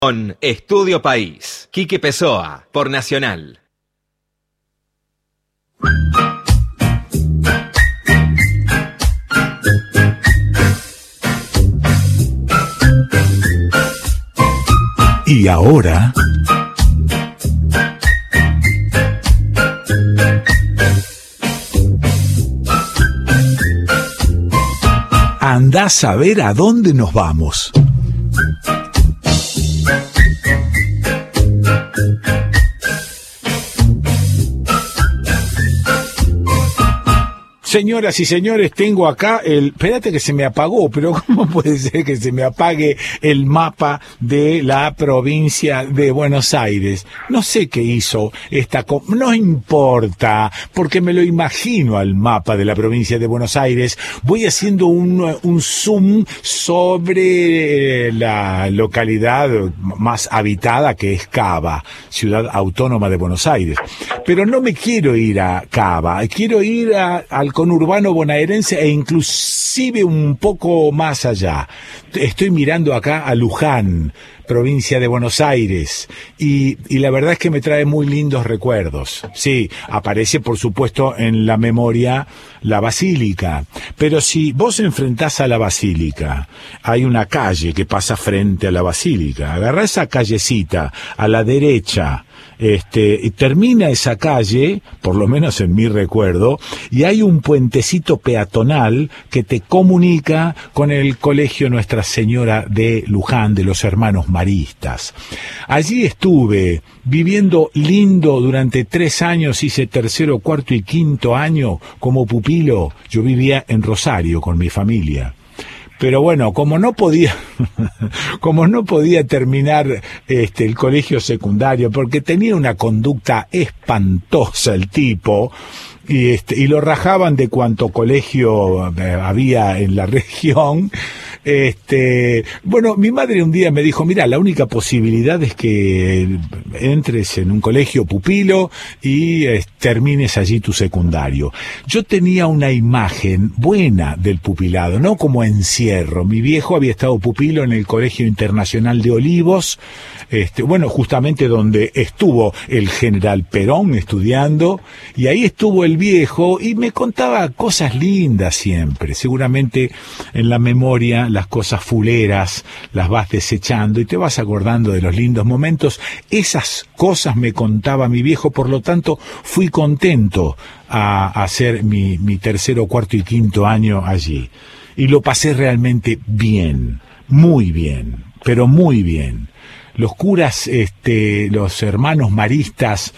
Con Estudio País, Quique Pessoa, por Nacional. Y ahora... andás a ver a dónde nos vamos. Señoras y señores, tengo acá espérate que se me apagó, pero ¿cómo puede ser que se me apague el mapa de la provincia de Buenos Aires? No sé qué hizo no importa, porque me lo imagino al mapa de la provincia de Buenos Aires. Voy haciendo un zoom sobre la localidad más habitada, que es Cava, ciudad autónoma de Buenos Aires. Pero no me quiero ir a Cava, quiero ir al conurbano bonaerense e inclusive un poco más allá. Estoy mirando acá a Luján, provincia de Buenos Aires, y la verdad es que me trae muy lindos recuerdos. Sí, aparece por supuesto en la memoria la Basílica, pero si vos enfrentás a la Basílica, hay una calle que pasa frente a la Basílica, agarrá esa callecita a la derecha, y termina esa calle, por lo menos en mi recuerdo, y hay un puentecito peatonal que te comunica con el colegio Nuestra Señora de Luján, de los hermanos maristas. Allí estuve viviendo lindo durante 3 años, hice tercero, cuarto y quinto año como pupilo. Yo vivía en Rosario con mi familia. Pero bueno, como no podía terminar el colegio secundario, porque tenía una conducta espantosa el tipo, y lo rajaban de cuanto colegio había en la región. Bueno, mi madre un día me dijo, mira, la única posibilidad es que entres en un colegio pupilo y termines allí tu secundario. Yo tenía una imagen buena del pupilado, no como encierro. Mi viejo había estado pupilo en el Colegio Internacional de Olivos, bueno, justamente donde estuvo el general Perón estudiando, y ahí estuvo el viejo y me contaba cosas lindas siempre. Seguramente en la memoria las cosas fuleras las vas desechando y te vas acordando de los lindos momentos. Esas cosas me contaba mi viejo, por lo tanto fui contento a hacer mi tercero, cuarto y quinto año allí. Y lo pasé realmente bien, muy bien, pero muy bien. Los curas, los hermanos maristas,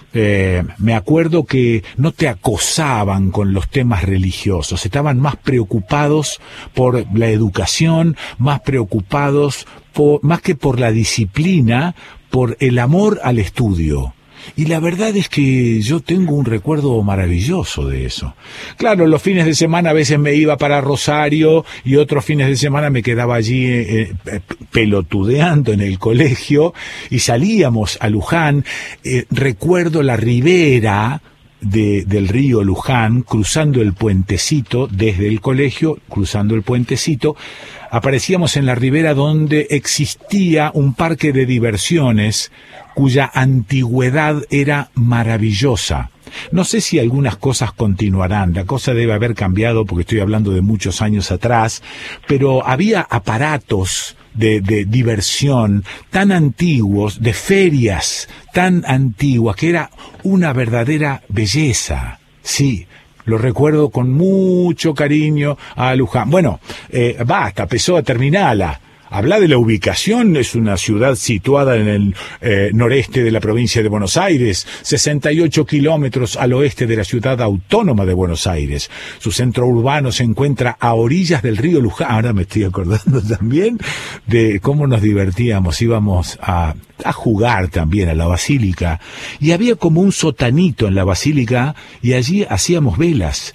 me acuerdo que no te acosaban con los temas religiosos, estaban más preocupados por la educación, más preocupados más que por la disciplina, por el amor al estudio. Y la verdad es que yo tengo un recuerdo maravilloso de eso. Claro, los fines de semana a veces me iba para Rosario y otros fines de semana me quedaba allí pelotudeando en el colegio y salíamos a Luján. Recuerdo la ribera del río Luján, cruzando el puentecito desde el colegio, cruzando el puentecito. Aparecíamos en la ribera donde existía un parque de diversiones cuya antigüedad era maravillosa. No sé si algunas cosas continuarán, la cosa debe haber cambiado porque estoy hablando de muchos años atrás, pero había aparatos de diversión tan antiguos, de ferias tan antiguas, que era una verdadera belleza, sí. Lo recuerdo con mucho cariño a Luján. Bueno, basta, Pessoa, terminala. Habla de la ubicación, es una ciudad situada en el noreste de la provincia de Buenos Aires, 68 kilómetros al oeste de la ciudad autónoma de Buenos Aires. Su centro urbano se encuentra a orillas del río Luján. Ahora me estoy acordando también de cómo nos divertíamos, íbamos a jugar también a la Basílica, y había como un sotanito en la Basílica, y allí hacíamos velas,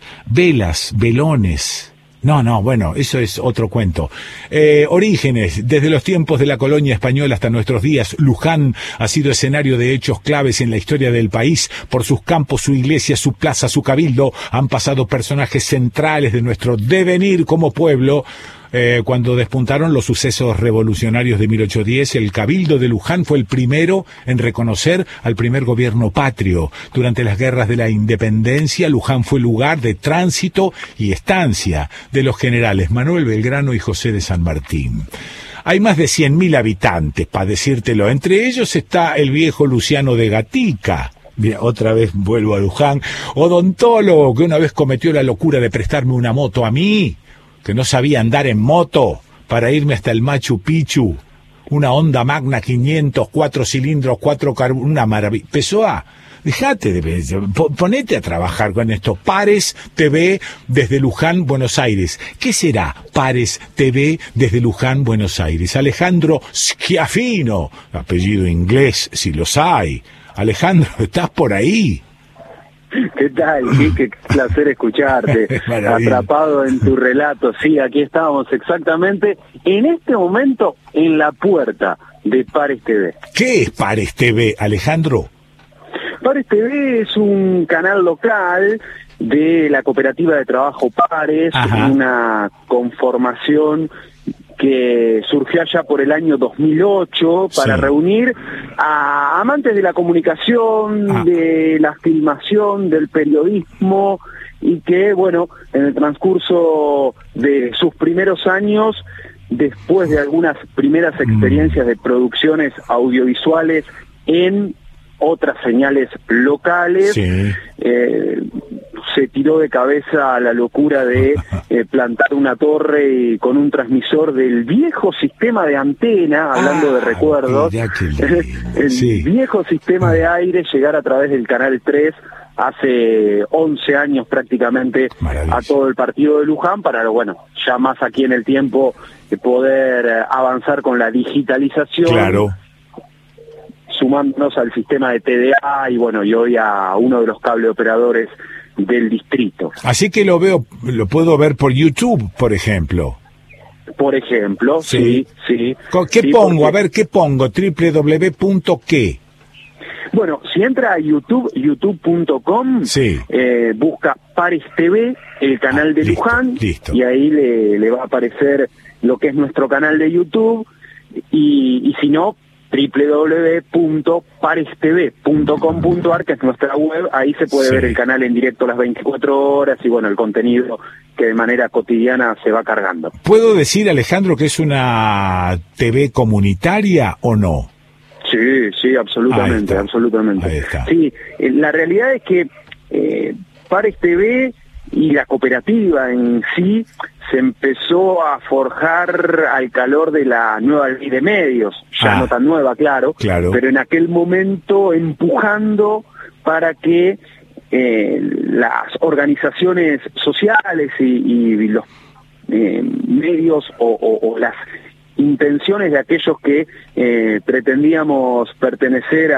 velones. No, bueno, eso es otro cuento. Orígenes, desde los tiempos de la colonia española hasta nuestros días, Luján ha sido escenario de hechos claves en la historia del país. Por sus campos, su iglesia, su plaza, su cabildo, han pasado personajes centrales de nuestro devenir como pueblo. Cuando despuntaron los sucesos revolucionarios de 1810, el Cabildo de Luján fue el primero en reconocer al primer gobierno patrio. Durante las guerras de la independencia, Luján fue lugar de tránsito y estancia de los generales Manuel Belgrano y José de San Martín. Hay más de 100.000 habitantes, para decírtelo. Entre ellos está el viejo Luciano de Gatica. Bien, otra vez vuelvo a Luján. Odontólogo que una vez cometió la locura de prestarme una moto a mí, que no sabía andar en moto, para irme hasta el Machu Picchu. Una Honda Magna 500, 4 cilindros, 4 una maravilla. Pessoa, dejate ponete a trabajar con esto. Pares TV desde Luján, Buenos Aires. ¿Qué será Pares TV desde Luján, Buenos Aires? Alejandro Schiaffino, apellido inglés, si los hay. Alejandro, ¿estás por ahí? ¿Qué tal? Qué placer escucharte. Atrapado en tu relato. Sí, aquí estábamos exactamente en este momento en la puerta de Pares TV. ¿Qué es Pares TV, Alejandro? Pares TV es un canal local de la Cooperativa de Trabajo Pares, una conformación que surgió allá por el año 2008 para reunir a amantes de la comunicación, de la filmación, del periodismo, y que, bueno, en el transcurso de sus primeros años, después de algunas primeras experiencias de producciones audiovisuales en otras señales locales, se tiró de cabeza a la locura de plantar una torre con un transmisor del viejo sistema de antena, hablando de recuerdos, el viejo sistema de aire, llegar a través del Canal 3 hace 11 años prácticamente a todo el partido de Luján, para, bueno, ya más aquí en el tiempo poder avanzar con la digitalización. Claro. Sumándonos al sistema de TDA y, bueno, y hoy a uno de los cable operadores del distrito. Así que lo puedo ver por YouTube, por ejemplo. Por ejemplo, sí. ¿Qué pongo? A ver, ¿qué pongo? www.qué. Bueno, si entra a YouTube, youtube.com, busca Pares TV, el canal de Luján, y ahí le va a aparecer lo que es nuestro canal de YouTube, y si no, www.parestv.com.ar, que es nuestra web. Ahí se puede ver el canal en directo las 24 horas y, bueno, el contenido que de manera cotidiana se va cargando. ¿Puedo decir, Alejandro, que es una TV comunitaria o no? Sí, absolutamente, absolutamente. Ahí está. Sí, la realidad es que Pares TV y la cooperativa en sí se empezó a forjar al calor de la nueva ley de medios, ya no tan nueva, claro, pero en aquel momento empujando para que las organizaciones sociales y los medios o las intenciones de aquellos que pretendíamos pertenecer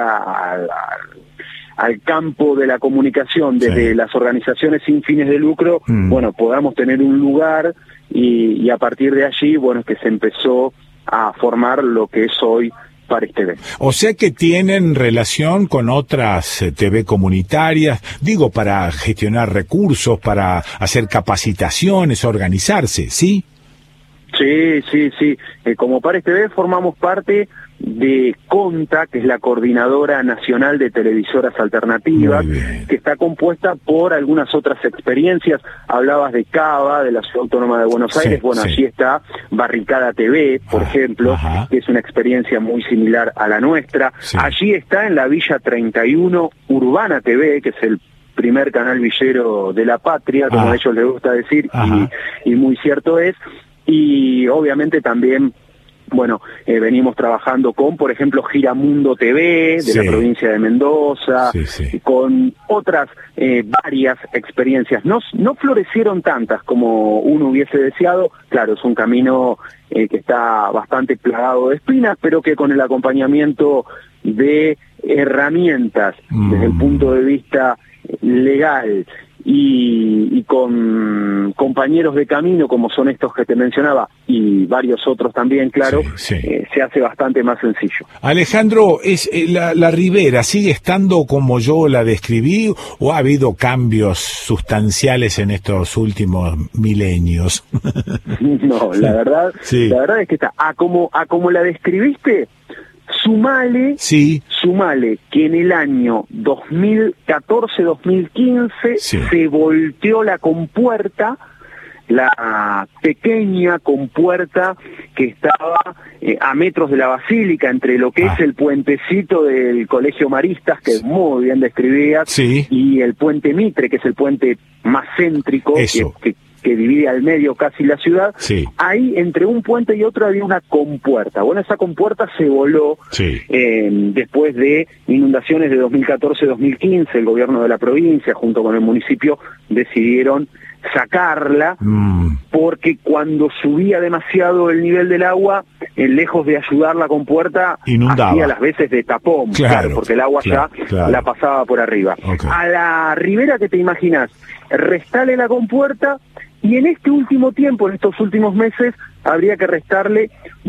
al campo de la comunicación desde las organizaciones sin fines de lucro, bueno, podamos tener un lugar y a partir de allí, bueno, es que se empezó a formar lo que es hoy Pares TV. O sea que tienen relación con otras TV comunitarias, digo, para gestionar recursos, para hacer capacitaciones, organizarse, ¿sí? Sí. Como Pares TV formamos parte de CONTA, que es la Coordinadora Nacional de Televisoras Alternativas, que está compuesta por algunas otras experiencias. Hablabas de Cava, de la Ciudad Autónoma de Buenos Aires. Allí está Barricada TV, por ejemplo, que es una experiencia muy similar a la nuestra. Allí está en la Villa 31 Urbana TV, que es el primer canal villero de la patria, como a ellos les gusta decir, y muy cierto es. Y obviamente también, bueno, venimos trabajando con, por ejemplo, Giramundo TV, de la provincia de Mendoza, con otras varias experiencias. No florecieron tantas como uno hubiese deseado. Claro, es un camino que está bastante plagado de espinas, pero que con el acompañamiento de herramientas desde el punto de vista legal y con compañeros de camino como son estos que te mencionaba y varios otros también, claro, se hace bastante más sencillo. Alejandro, la Ribera sigue estando como yo la describí o ha habido cambios sustanciales en estos últimos milenios? No, la verdad es que está como la describiste. Sumale que en el año 2014-2015 se volteó la compuerta, la pequeña compuerta que estaba a metros de la Basílica, entre lo que es el puentecito del Colegio Maristas, que es muy bien describida, y el puente Mitre, que es el puente más céntrico, que divide al medio casi la ciudad. Ahí entre un puente y otro había una compuerta. Bueno, esa compuerta se voló después de inundaciones de 2014-2015. El gobierno de la provincia junto con el municipio decidieron sacarla porque cuando subía demasiado el nivel del agua, lejos de ayudar la compuerta, inundaba, hacía las veces de tapón, porque el agua la pasaba por arriba. A la ribera que te imaginas, restale la compuerta, y en este último tiempo, en estos últimos meses, habría que restarle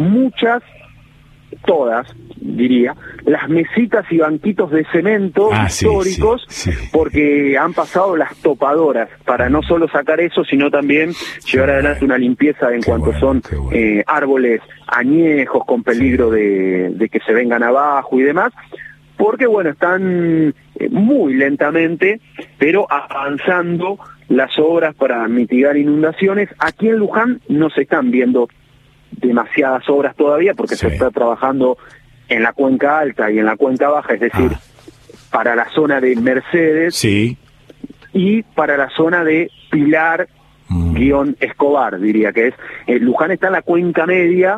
todas, diría, las mesitas y banquitos de cemento históricos, porque han pasado las topadoras para no solo sacar eso, sino también llevar adelante una limpieza en cuanto son árboles añejos con peligro de que se vengan abajo y demás, porque bueno, están muy lentamente, pero avanzando las obras para mitigar inundaciones. Aquí en Luján no se están viendo demasiadas obras todavía porque se está trabajando en la cuenca alta y en la cuenca baja, es decir, para la zona de Mercedes y para la zona de Pilar Escobar, diría que es. Luján está en la cuenca media.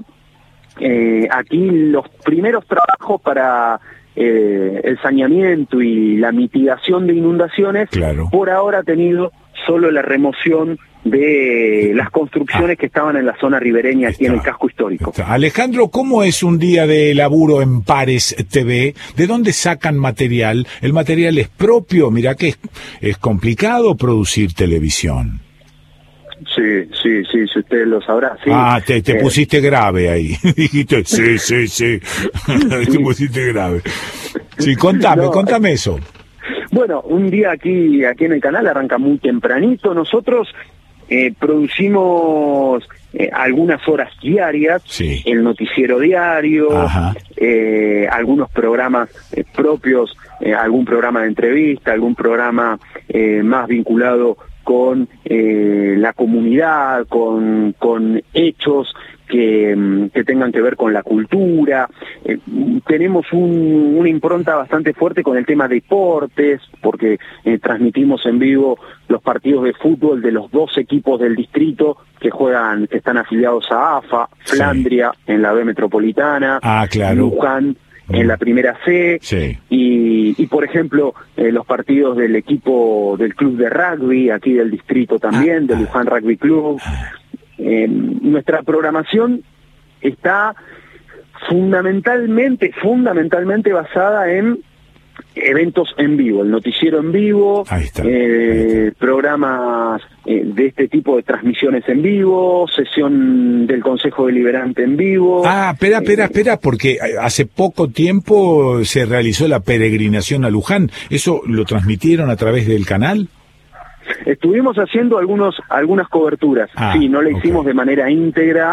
Aquí los primeros trabajos para el saneamiento y la mitigación de inundaciones, por ahora ha tenido solo la remoción de las construcciones que estaban en la zona ribereña, aquí en el casco histórico. Alejandro, ¿cómo es un día de laburo en Pares TV? ¿De dónde sacan material? ¿El material es propio? Mira que es complicado producir televisión. Sí, si usted lo sabrá. Te pusiste grave ahí. Dijiste, sí. Te pusiste grave. Sí, contame eso. Bueno, un día aquí en el canal arranca muy tempranito. Nosotros producimos algunas horas diarias, el noticiero diario, algunos programas propios, algún programa de entrevista, algún programa más vinculado con la comunidad, con hechos que tengan que ver con la cultura. Tenemos una impronta bastante fuerte con el tema deportes, porque transmitimos en vivo los partidos de fútbol de los 2 equipos del distrito que están afiliados a AFA, Flandria en la B Metropolitana, Luján en la primera C, y por ejemplo los partidos del equipo del club de rugby aquí del distrito también, del Luján Rugby Club. Nuestra programación está fundamentalmente basada en eventos en vivo, el noticiero en vivo, programas de este tipo de transmisiones en vivo, sesión del Consejo Deliberante en vivo. Espera, porque hace poco tiempo se realizó la peregrinación a Luján. ¿Eso lo transmitieron a través del canal? Estuvimos haciendo algunas coberturas, no la hicimos de manera íntegra,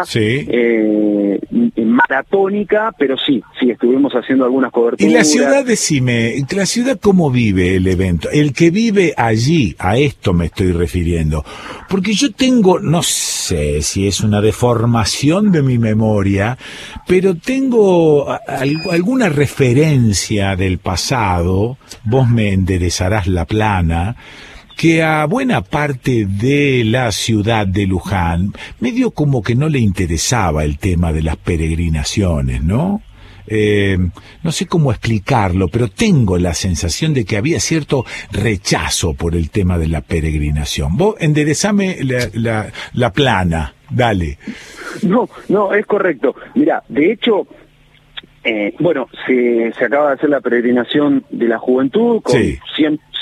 maratónica, pero sí, estuvimos haciendo algunas coberturas. Y la ciudad, decime, ¿la ciudad cómo vive el evento? El que vive allí, a esto me estoy refiriendo, porque yo tengo, no sé si es una deformación de mi memoria, pero tengo alguna referencia del pasado, vos me enderezarás la plana, que a buena parte de la ciudad de Luján medio como que no le interesaba el tema de las peregrinaciones, ¿no? No sé cómo explicarlo, pero tengo la sensación de que había cierto rechazo por el tema de la peregrinación. Vos enderezame la plana, dale. No, es correcto. Mira, de hecho, se acaba de hacer la peregrinación de la juventud con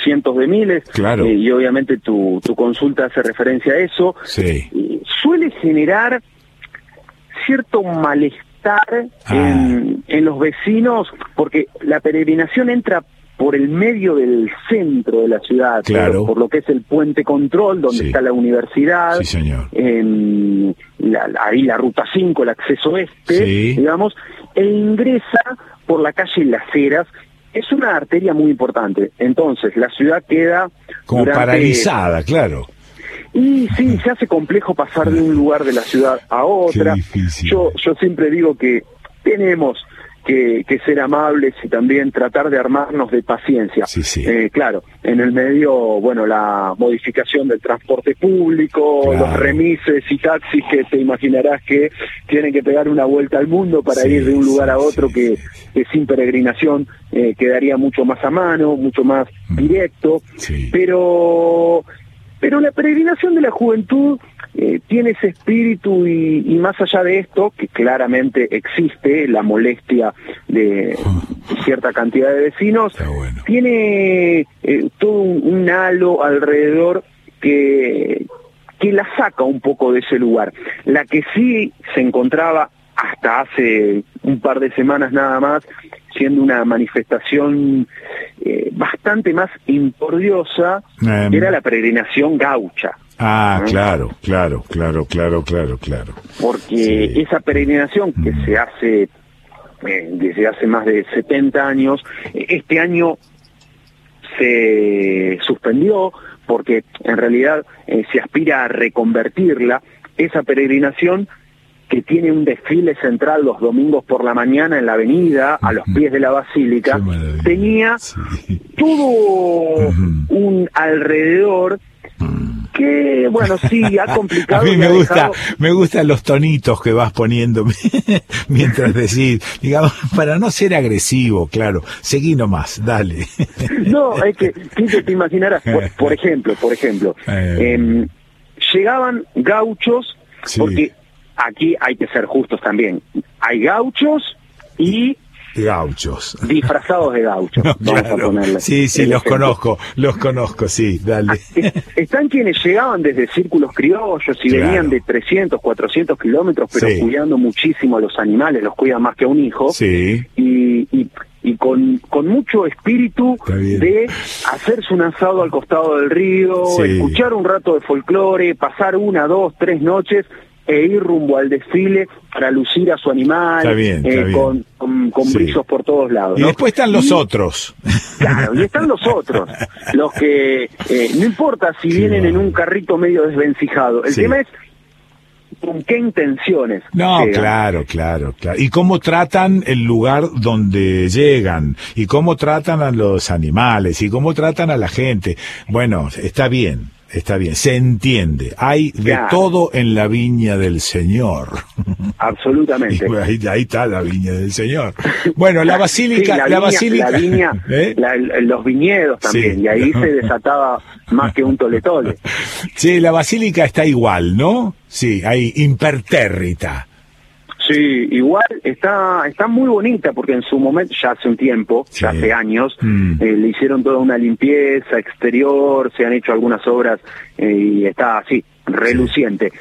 cientos de miles, claro. Y obviamente tu consulta hace referencia a eso. Sí. Suele generar cierto malestar en los vecinos, porque la peregrinación entra por el medio del centro de la ciudad, claro. Por lo que es el Puente Control, donde está la universidad, sí, señor. Ahí la Ruta 5, el acceso este, digamos, e ingresa por la calle Las Heras. Es una arteria muy importante, entonces la ciudad queda como paralizada, claro. Y sí, se hace complejo pasar de un lugar de la ciudad a otra. Yo siempre digo que tenemos que ser amables y también tratar de armarnos de paciencia. Claro, en el medio, bueno, la modificación del transporte público, los remises y taxis que te imaginarás que tienen que pegar una vuelta al mundo para ir de un lugar a otro que sin peregrinación quedaría mucho más a mano, mucho más directo, pero la peregrinación de la juventud tiene ese espíritu y más allá de esto, que claramente existe la molestia de cierta cantidad de vecinos, tiene todo un halo alrededor que la saca un poco de ese lugar. La que sí se encontraba hasta hace un par de semanas nada más, siendo una manifestación bastante más impordiosa, era la peregrinación gaucha. Claro. Porque esa peregrinación que se hace desde hace más de 70 años, este año se suspendió porque en realidad se aspira a reconvertirla, esa peregrinación que tiene un desfile central los domingos por la mañana en la avenida, a los pies de la basílica, tenía todo un alrededor que, bueno, sí, ha complicado. A mí me gustan los tonitos que vas poniendo mientras decís, digamos, para no ser agresivo, claro, seguí nomás, dale. No, es que, te imaginarás, por ejemplo, llegaban gauchos, porque aquí hay que ser justos también, hay gauchos y gauchos disfrazados de gauchos. No, claro. Sí, los conozco, sí, dale. Están quienes llegaban desde círculos criollos y venían de 300, 400 kilómetros, pero cuidando muchísimo a los animales, los cuidan más que a un hijo, y con mucho espíritu de hacerse un asado al costado del río, escuchar un rato de folclore, pasar 1, 2, 3 noches e ir rumbo al desfile para lucir a su animal, con brillos por todos lados, ¿no? Y después están los otros. Claro, y están los otros, los que no importa si vienen en un carrito medio desvencijado, el tema es con qué intenciones llegan. Claro. Y cómo tratan el lugar donde llegan, y cómo tratan a los animales, y cómo tratan a la gente. Bueno, está bien, se entiende. Hay de todo en la viña del Señor. Absolutamente. Y ahí está la viña del Señor. Bueno, la basílica... la viña, los viñedos también, y ahí se desataba más que un tole-tole. Sí, la basílica está igual, ¿no? Sí, ahí, impertérrita. Sí, igual está muy bonita porque en su momento, ya hace un tiempo, ya hace años, le hicieron toda una limpieza exterior, se han hecho algunas obras y está así, reluciente.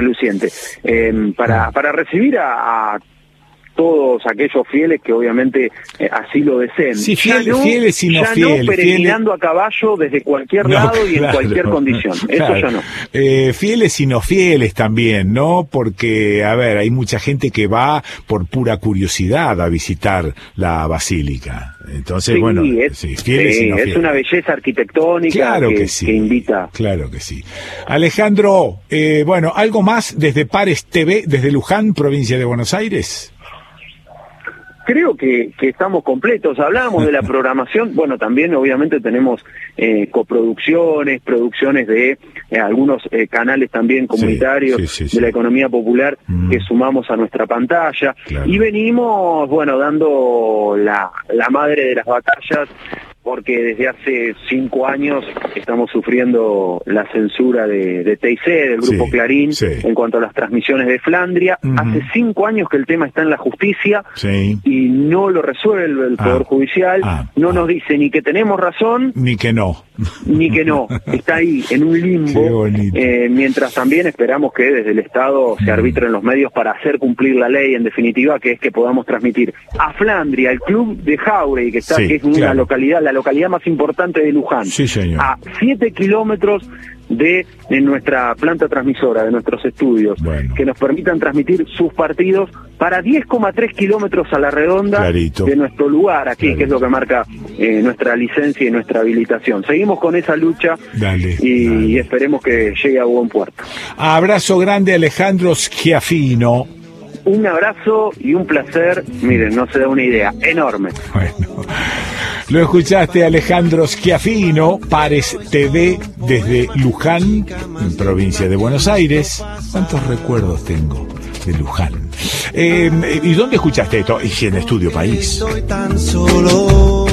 Para recibir a todos aquellos fieles que obviamente así lo deseen. Sí, fieles y no fieles. No peregrinando a caballo desde cualquier lado y en cualquier condición. Eso ya no. Fieles y no fieles también, ¿no? Porque, a ver, hay mucha gente que va por pura curiosidad a visitar la basílica. Entonces, fieles y no fieles. Es una belleza arquitectónica que invita. Claro que sí. Alejandro, ¿algo más desde Pares TV, desde Luján, provincia de Buenos Aires? Creo que estamos completos. Hablábamos de la programación. Bueno, también obviamente tenemos coproducciones, producciones de algunos canales también comunitarios de la economía popular que sumamos a nuestra pantalla. Y venimos, dando la madre de las batallas porque desde hace 5 años estamos sufriendo la censura de TIC, del Grupo Clarín, en cuanto a las transmisiones de Flandria. Hace 5 años que el tema está en la justicia y no lo resuelve el Poder Judicial, no nos dice ni que tenemos razón, ni que no. Ni que no, está ahí, en un limbo, mientras también esperamos que desde el Estado se arbitren los medios para hacer cumplir la ley, en definitiva, que es que podamos transmitir a Flandria, el club de Jauregui, que está, que es una localidad, la localidad más importante de Luján, a 7 kilómetros de nuestra planta transmisora, de nuestros estudios, que nos permitan transmitir sus partidos para 10,3 kilómetros a la redonda de nuestro lugar aquí, que es lo que marca nuestra licencia y nuestra habilitación. Seguimos con esa lucha y esperemos que llegue a buen puerto. Abrazo grande, Alejandro Schiaffino. Un abrazo y un placer, miren, no se da una idea, enorme. Bueno, lo escuchaste, Alejandro Schiaffino, Pares TV, desde Luján, en provincia de Buenos Aires. ¿Cuántos recuerdos tengo de Luján? ¿Y dónde escuchaste esto? Y en Estudio País. Soy tan solo